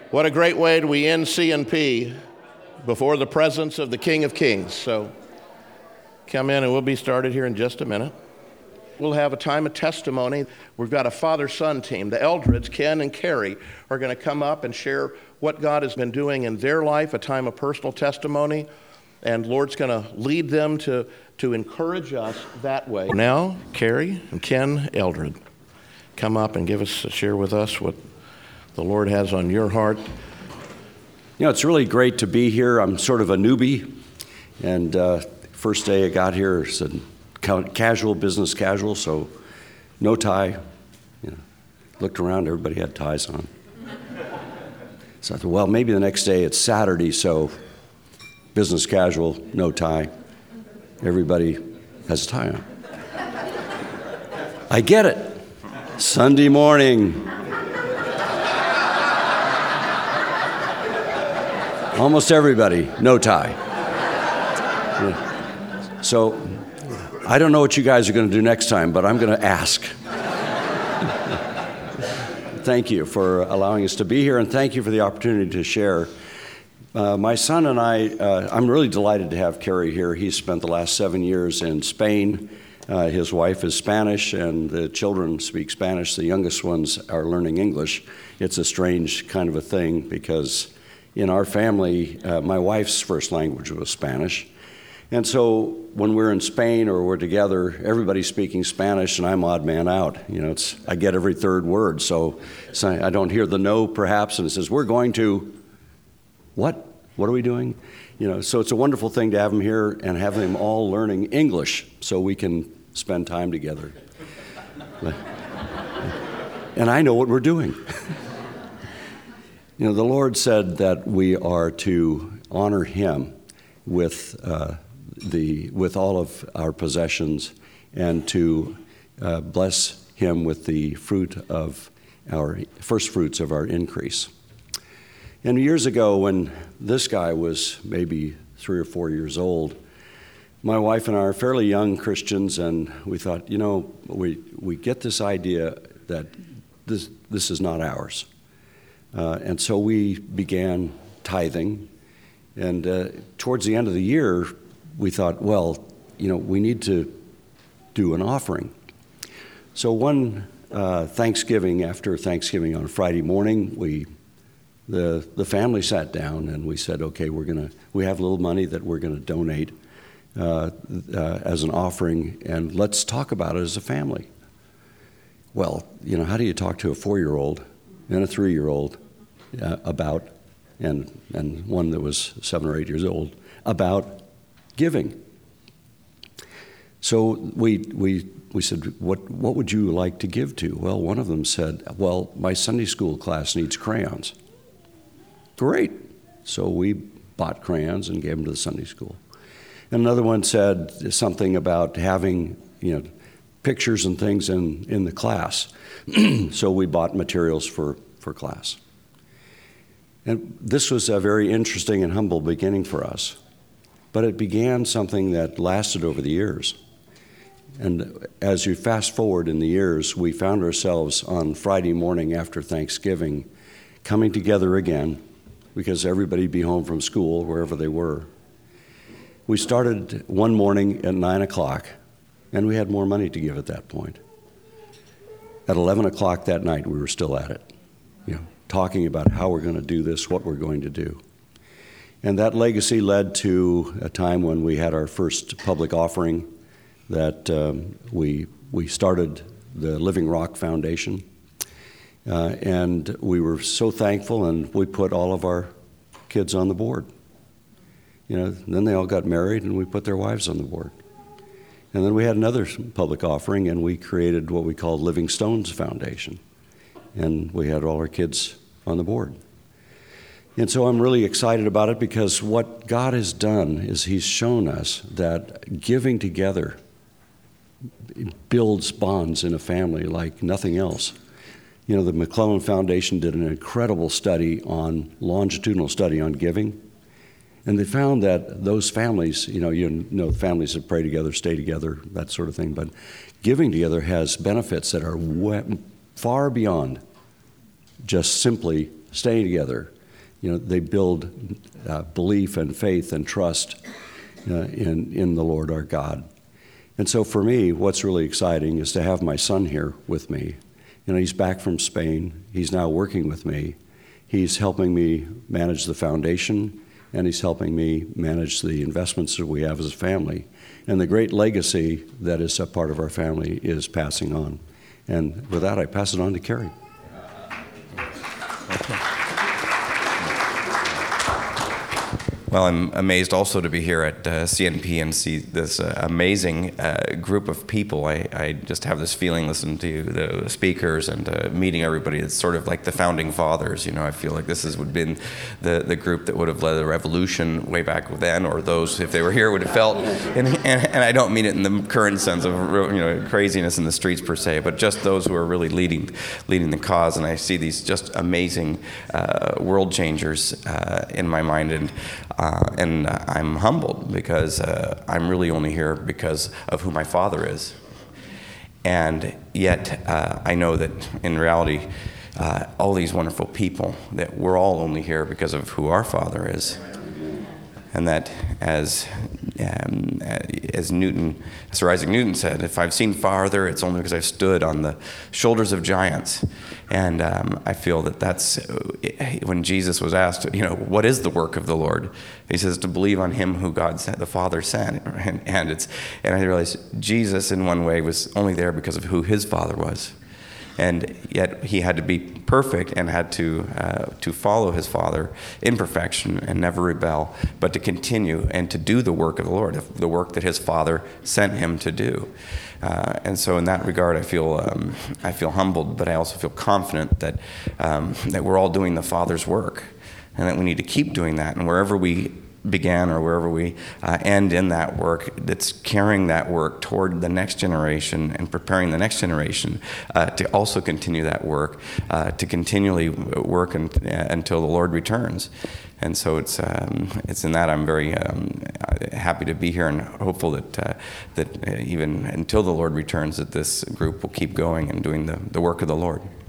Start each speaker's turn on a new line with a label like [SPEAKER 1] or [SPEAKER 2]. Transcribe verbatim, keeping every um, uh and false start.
[SPEAKER 1] What a great way to end C and P before the presence of the King of Kings. So come in and we'll be started here in just a minute. We'll have a time of testimony. We've got a father-son team. The Eldreds, Ken and Carrie, are going to come up and share what God has been doing in their life, a time of personal testimony. And Lord's going to lead them to, to encourage us that way. Now, Carrie and Ken Eldred, come up and give us, share with us what the Lord has on your heart.
[SPEAKER 2] You know, it's really great to be here. I'm sort of a newbie. And uh, first day I got here, it's a casual, business casual, so no tie. You know, looked around, everybody had ties on. So I thought, well, maybe the next day it's Saturday, so business casual, no tie. Everybody has a tie on. I get it. Sunday morning. Almost everybody, no tie. So I don't know what you guys are going to do next time, but I'm going to ask. Thank you for allowing us to be here, and thank you for the opportunity to share. Uh, my son and I, uh, I'm really delighted to have Kerry here. He's spent the last seven years in Spain. Uh, his wife is Spanish, and the children speak Spanish. The youngest ones are learning English. It's a strange kind of a thing because in our family, uh, my wife's first language was Spanish. And so when we're in Spain or we're together, everybody's speaking Spanish and I'm odd man out. You know, it's I get every third word. So, so I don't hear the no perhaps, and it says, we're going to, what? What are we doing? You know, so it's a wonderful thing to have them here and have them all learning English so we can spend time together. And I know what we're doing. You know, the Lord said that we are to honor Him with uh, the with all of our possessions and to uh, bless Him with the fruit of our first fruits of our increase. And years ago, when this guy was maybe three or four years old, my wife and I are fairly young Christians, and we thought, you know, we we get this idea that this this is not ours. Uh, and so we began tithing, and uh, towards the end of the year, we thought, well, you know, we need to do an offering. So one uh, Thanksgiving, after Thanksgiving on Friday morning, we the the family sat down and we said, okay, we're gonna we have a little money that we're gonna donate uh, uh, as an offering, and let's talk about it as a family. Well, you know, how do you talk to a four-year-old and a three-year-old uh, about, and and one that was seven or eight years old, about giving? So we we we said, what what would you like to give to? Well, one of them said, well, my Sunday school class needs crayons. Great. So we bought crayons and gave them to the Sunday school. And another one said something about having, you know, pictures and things in, in the class. So we bought materials for, for class. And this was a very interesting and humble beginning for us. But it began something that lasted over the years. And as you fast forward in the years, we found ourselves on Friday morning after Thanksgiving coming together again, because everybody'd be home from school, wherever they were. We started one morning at nine o'clock, and we had more money to give at that point. At eleven o'clock that night, we were still at it, you know, talking about how we're going to do this, what we're going to do. And that legacy led to a time when we had our first public offering, that um, we we started the Living Rock Foundation. Uh, and we were so thankful, and we put all of our kids on the board. You know, then they all got married, and we put their wives on the board. And then we had another public offering, and we created what we called Living Stones Foundation. And we had all our kids on the board. And so I'm really excited about it, because what God has done is He's shown us that giving together builds bonds in a family like nothing else. You know, the McClellan Foundation did an incredible study on, longitudinal study on giving. And they found that those families, you know, you know, families that pray together, stay together, that sort of thing. But giving together has benefits that are far beyond just simply staying together. You know, they build uh, belief and faith and trust uh, in, in the Lord our God. And so for me, what's really exciting is to have my son here with me. You know, he's back from Spain. He's now working with me. He's helping me manage the foundation, and he's helping me manage the investments that we have as a family. And the great legacy that is a part of our family is passing on. And with that, I pass it on to Carrie.
[SPEAKER 3] Well, I'm amazed also to be here at uh, C N P and see this uh, amazing uh, group of people. I, I just have this feeling listening to the speakers and uh, meeting everybody. It's sort of like the founding fathers. You know, I feel like this has would have been the, the group that would have led the revolution way back then, or those, if they were here, would have felt. And, and, and I don't mean it in the current sense of, you know, craziness in the streets per se, but just those who are really leading leading the cause. And I see these just amazing uh, world changers uh, in my mind. And Uh, and I'm humbled because uh, I'm really only here because of who my father is. And yet uh, I know that in reality, uh, all these wonderful people, that we're all only here because of who our father is. And that as um, as Newton, Sir Isaac Newton said, if I've seen farther, it's only because I've stood on the shoulders of giants. And um, I feel that that's when Jesus was asked, you know, what is the work of the Lord? He says to believe on him who God sent, the Father sent. And, and it's and I realized Jesus in one way was only there because of who his Father was. And yet he had to be perfect and had to uh, to follow his Father in perfection and never rebel, but to continue and to do the work of the Lord, the work that his Father sent him to do. Uh, and so in that regard, I feel um, I feel humbled, but I also feel confident that um, that we're all doing the Father's work, and that we need to keep doing that. And wherever we began or wherever we uh, end in that work, that's carrying that work toward the next generation and preparing the next generation uh, to also continue that work, uh, to continually work un- until the Lord returns. And so it's um, it's in that I'm very um, happy to be here and hopeful that uh, that even until the Lord returns, that this group will keep going and doing the, the work of the Lord.